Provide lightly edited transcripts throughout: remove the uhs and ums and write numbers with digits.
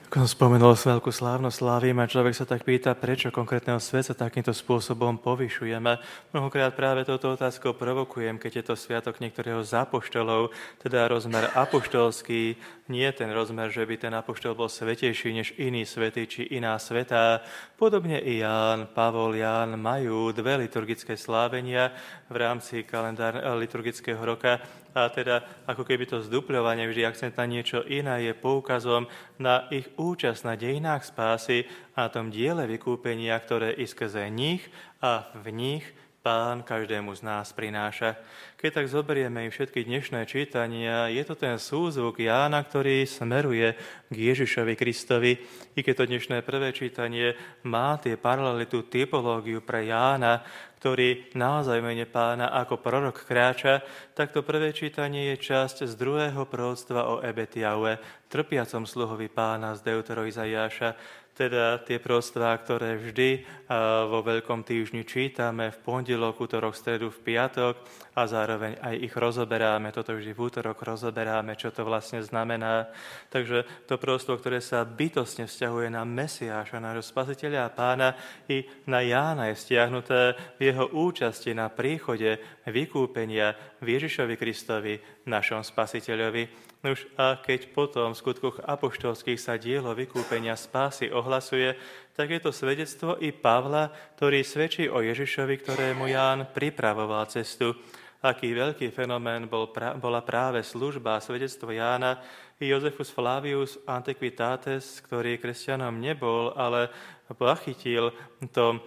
Ako som spomenul veľkú slávnosť slávim a človek sa tak pýta, prečo konkrétneho svet sa takýmto spôsobom povyšujeme. Mnohokrát práve touto otázkou provokujem, keď je to sviatok niektorého z apoštolov, teda rozmer apoštolský, nie ten rozmer, že by ten apoštol bol svätejší než iný svätý či iná svätá. Podobne i Ján, Pavol, Ján majú dve liturgické slávenia v rámci liturgického roka a teda ako keby to zdupľovanie vždy akcent na niečo iné je poukazom na ich účasť na dejinách spásy a na tom diele vykúpenia, ktoré i skrze nich a v nich Pán každému z nás prináša. Keď tak zoberieme i všetky dnešné čítania, je to ten súzvuk Jána, ktorý smeruje k Ježišovi Kristovi. I keď to dnešné prvé čítanie má tie paralely, tú typológiu pre Jána, ktorý naozaj mene Pána ako prorok kráča, tak to prvé čítanie je časť z druhého proroctva o Ebetiaue, trpiacom sluhovi Pána z Deutero Izaiáša, teda tie proroctvá, ktoré vždy vo Veľkom týždni čítame v pondelok, utorok, stredu, v piatok a zároveň aj ich rozoberáme. Toto vždy v útorok rozoberáme, čo to vlastne znamená. Takže to proroctvo, ktoré sa bytostne vzťahuje na Mesiáša, nášho Spasiteľa a Pána, i na Jána je stiahnuté v jeho účasti na príchode vykúpenia v Ježišovi Kristovi, našom Spasiteľovi. Nuž a keď potom v skutkoch apoštolských sa dielo vykúpenia spásy ohlasuje, tak je to svedectvo i Pavla, ktorý svedčí o Ježišovi, ktorému Ján pripravoval cestu. Aký veľký fenomén bola práve služba a svedectvo Jána i Josephus Flavius Antiquitates, ktorý kresťanom nebol, ale zachytil to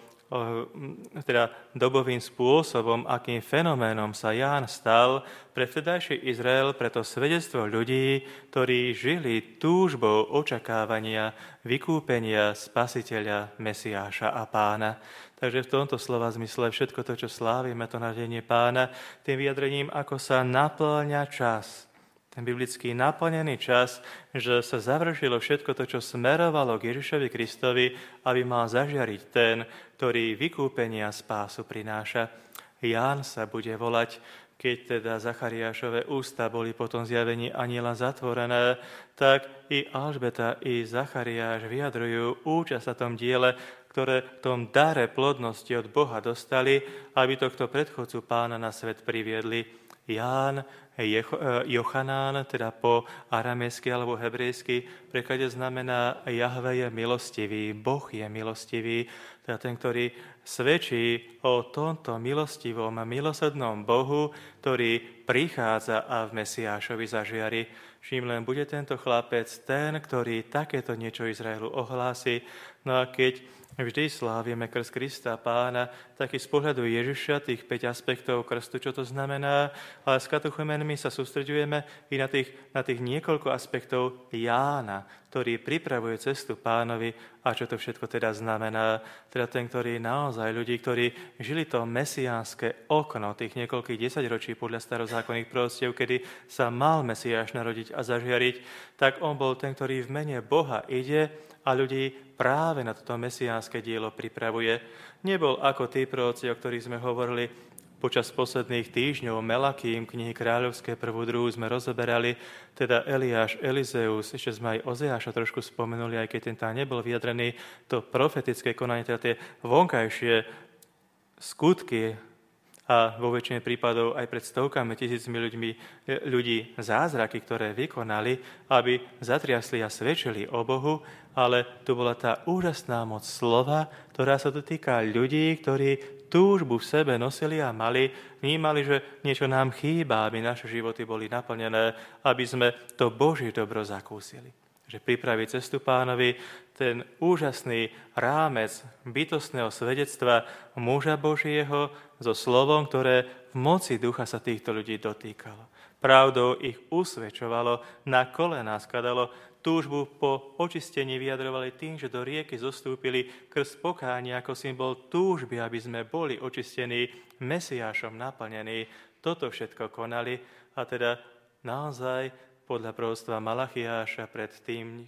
teda dobovým spôsobom, akým fenoménom sa Ján stal pre vtedajší Izrael, preto svedectvo ľudí, ktorí žili túžbou očakávania, vykúpenia Spasiteľa, Mesiáša a Pána. Takže v tomto slova zmysle všetko to, čo slávime, to narodenie Pána, tým vyjadrením, ako sa naplňa čas, ten biblický naplnený čas, že sa završilo všetko to, čo smerovalo k Ježišovi Kristovi, aby mal zažiariť ten, ktorý vykúpenia spásu prináša. Ján sa bude volať, keď teda Zachariášove ústa boli po tom zjavení anjela zatvorené, tak i Alžbeta, i Zachariáš vyjadrujú účasť na tom diele, ktoré v tom dare plodnosti od Boha dostali, aby tohto predchodcu Pána na svet priviedli. Ján, Jochanán, teda po aramejsky alebo hebrejsky, v preklade znamená Jahve je milostivý, Boh je milostivý, teda ten, ktorý svedčí o tomto milostivom a milosrdnom Bohu, ktorý prichádza a v Mesiášovi zažiari. Čím len bude tento chlapec ten, ktorý takéto niečo Izraelu ohlási. No a keď vždy slávime krst Krista Pána, tak i z pohľadu Ježiša, tých 5 aspektov krstu, čo to znamená, ale s katechumenmi sa sústreďujeme i na tých niekoľko aspektov Jána, ktorý pripravuje cestu Pánovi a čo to všetko teda znamená. Teda ten, ktorý naozaj ľudí, ktorí žili to mesiánske okno tých niekoľkých desaťročí podľa starozákonných proroctiev, kedy sa mal Mesiáš narodiť a zažiariť, tak on bol ten, ktorý v mene Boha ide a ľudí práve na toto mesiánske dielo pripravuje. Nebol ako tí proroci, o ktorých sme hovorili počas posledných týždňov, Melakým, knihy kráľovské 1. 2. sme rozoberali, teda Eliáš, Elizeus, ešte sme aj Ozeáša trošku spomenuli, aj keď ten tam nebol vyjadrený, to profetické konanie, teda tie vonkajšie skutky a vo väčšine prípadov aj pred stovkami tisícmi ľudí zázraky, ktoré vykonali, aby zatriasli a svedčili o Bohu, ale tu bola tá úžasná moc slova, ktorá sa dotýka ľudí, ktorí túžbu v sebe nosili a mali, vnímali, že niečo nám chýba, aby naše životy boli naplnené, aby sme to Božie dobro zakúsili. Že pripraví cestu Pánovi ten úžasný rámec bytostného svedectva muža Božieho so slovom, ktoré v moci ducha sa týchto ľudí dotýkalo. Pravdou ich usvedčovalo, na kolená skladalo, túžbu po očistení vyjadrovali tým, že do rieky zostúpili krst pokánia ako symbol túžby, aby sme boli očistení, Mesiášom naplnení. Toto všetko konali a teda naozaj podľa proroctva Malachiáša predtým,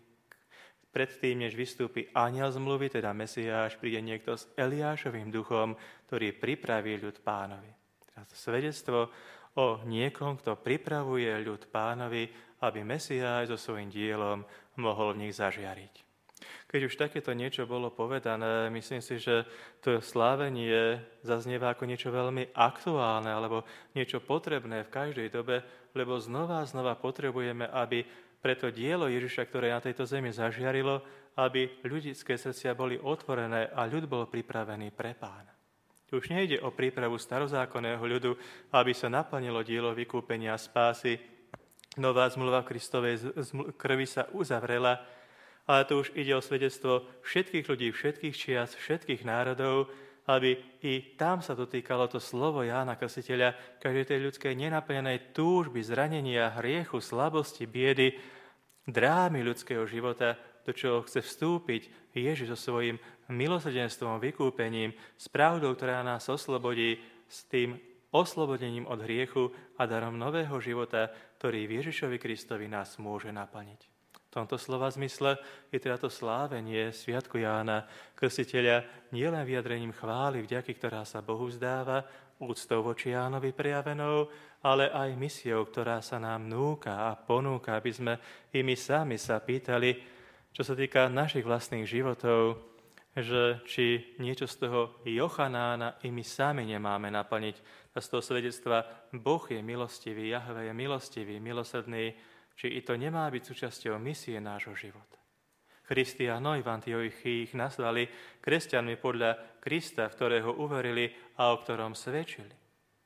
než vystúpi anjel zmluvy, teda Mesiáš, príde niekto s Eliášovým duchom, ktorý pripraví ľud Pánovi. Teda to svedectvo o niekom, kto pripravuje ľud Pánovi, aby Mesiáš so svojím dielom mohol v nich zažiariť. Keď už takéto niečo bolo povedané, myslím si, že to slávenie zaznieva ako niečo veľmi aktuálne alebo niečo potrebné v každej dobe, lebo znova potrebujeme, aby pre to dielo Ježiša, ktoré na tejto zemi zažiarilo, aby ľudské srdcia boli otvorené a ľud bol pripravený pre Pána. Už nejde o prípravu starozákonného ľudu, aby sa naplnilo dielo vykúpenia a spásy. Nová zmluva v Kristovej krvi sa uzavrela, ale tu už ide o svedectvo všetkých ľudí, všetkých čias, všetkých národov, aby i tam sa dotýkalo to slovo Jána Krstiteľa, každej tej ľudskej nenaplnenej túžby, zranenia, hriechu, slabosti, biedy, drámy ľudského života, do čoho chce vstúpiť Ježiš so svojím milosrdenstvom, vykúpením, s pravdou, ktorá nás oslobodí, s tým oslobodením od hriechu a darom nového života, ktorý v Ježišovi Kristovi nás môže naplniť. V tomto slova zmysle je teda to slávenie Sviatku Jána Krstiteľa nielen vyjadrením chvály, vďaky, ktorá sa Bohu vzdáva, úctou voči Jánovi prejavenou, ale aj misiou, ktorá sa nám núka a ponúka, aby sme i my sami sa pýtali, čo sa týka našich vlastných životov, že či niečo z toho Jochanána i my sami nemáme naplniť. A z toho svedectva Boh je milostivý, Jahve je milostivý, milosrdný, či i to nemá byť súčasťou misie nášho života. Christianoi v Antiochii ich nazvali kresťanmi podľa Krista, v ktorého uverili a o ktorom svedčili.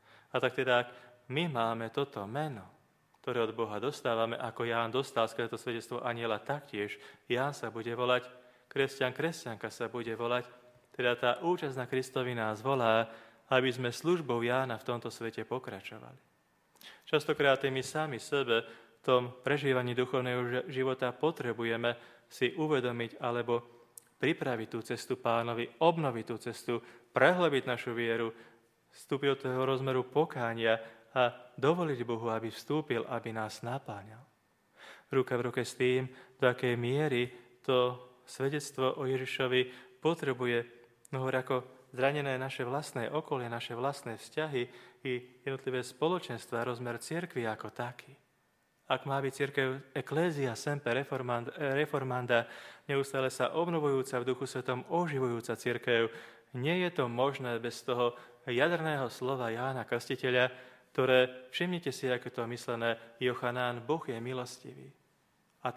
A tak teda, ak my máme toto meno, ktoré od Boha dostávame, ako Ján dostal skrze to svedectvo anjela taktiež, Ján sa bude volať, kresťanka sa bude volať, teda tá účasť na Kristovi nás volá, aby sme službou Jána v tomto svete pokračovali. Častokrát my sami sebe v tom prežívaní duchovného života potrebujeme si uvedomiť alebo pripraviť tú cestu Pánovi, obnoviť tú cestu, prehlbiť našu vieru, vstúpiť do toho rozmeru pokánia a dovoliť Bohu, aby vstúpil, aby nás napáňal. Ruka v ruke s tým, do akej miery to svedectvo o Ježišovi potrebuje ako zranené naše vlastné okolie, naše vlastné vzťahy i jednotlivé spoločenstva, rozmer cirkvi ako taký. Ak má byť cirkev ecclesia semper reformanda, neustále sa obnovujúca v Duchu Svetom, oživujúca cirkev, nie je to možné bez toho jadrného slova Jána Krstiteľa, ktoré, všimnite si, ako to myslené, Jochanán, Boh je milostivý. A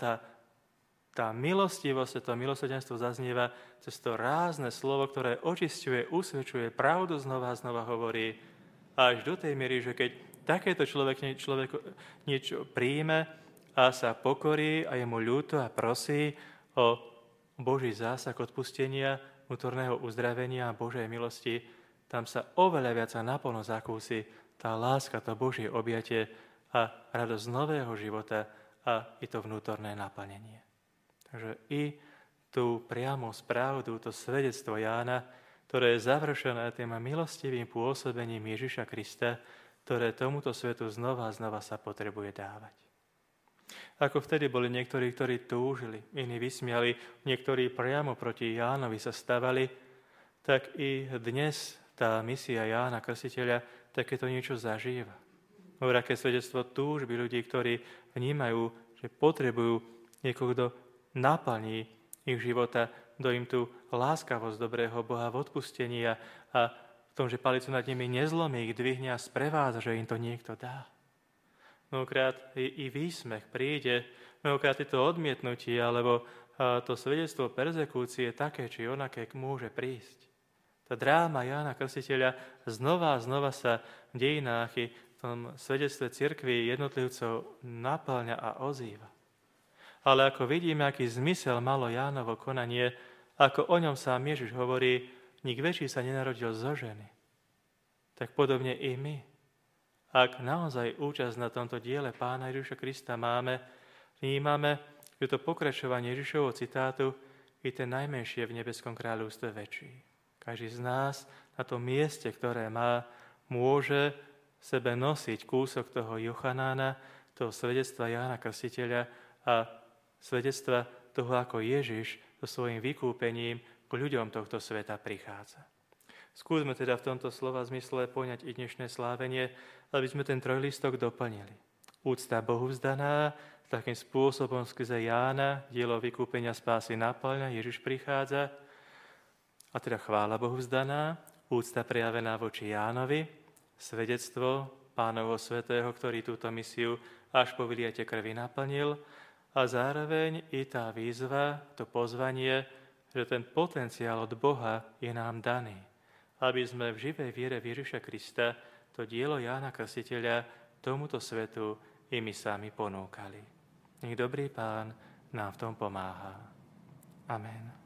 tá milostivosť, to milosrdenstvo zaznieva cez to rázne slovo, ktoré očisťuje, usvedčuje, pravdu znova hovorí, až do tej miery, že keď takéto človek niečo príjme a sa pokorí a je mu ľúto a prosí o Boží zásah odpustenia, vnútorného uzdravenia a Božej milosti, tam sa oveľa viac a naplno zakúsi tá láska, to Božie objatie a radosť nového života a i to vnútorné naplnenie. Takže i tú priamu správdu, to svedectvo Jána, ktoré je završené tým milostivým pôsobením Ježiša Krista, ktoré tomuto svetu znova sa potrebuje dávať. Ako vtedy boli niektorí, ktorí túžili, iní vysmiali, niektorí priamo proti Jánovi sa stavali, tak i dnes tá misia Jána Krstiteľa takéto niečo zažíva. Aké svedectvo túžby ľudí, ktorí vnímajú, že potrebujú niekoho, kto naplní ich života, kto im tú láskavosť dobrého Boha v odpustení a v tom, že palicu nad nimi nezlomí, ich dvihne a sprevádza, že im to niekto dá. Mnohokrát i výsmech príde, mnohokrát je to odmietnutie, alebo to svedectvo perzekúcie také, či onaké môže prísť. Tá dráma Jána Krstiteľa znova sa v dejinách i v tom svedectve cirkvi jednotlivcov naplňa a ozýva. Ale ako vidíme, aký zmysel malo Jánovo konanie, ako o ňom sám Ježiš hovorí, nik väčší sa nenarodil zo ženy. Tak podobne i my. Ak naozaj účasť na tomto diele Pána Ježiša Krista máme, vnímame, že to pokračovanie Ježišovho citátu je ten najmenšie v nebeskom kráľovstve väčší. Každý z nás na tom mieste, ktoré má, môže v sebe nosiť kúsok toho Jochanána, toho svedectva Jána Krstiteľa a svedectva toho, ako Ježiš so svojím vykúpením k ľuďom tohto sveta prichádza. Skúsme teda v tomto slova zmysle poňať i dnešné slávenie, aby sme ten trojlistok doplnili. Úcta Bohu vzdaná, takým spôsobom skrze Jána dielo vykúpenia spásy naplňa, Ježiš prichádza, a teda chvála Bohu vzdaná, úcta prejavená voči Jánovi, svedectvo Pánovho svätého, ktorý túto misiu až po vyliate krvi naplnil, a zároveň i tá výzva, to pozvanie, že ten potenciál od Boha je nám daný, aby sme v živej viere v Ježiša Krista to dielo Jána Krstiteľa tomuto svetu i my sami ponúkali. Nech dobrý Pán nám v tom pomáha. Amen.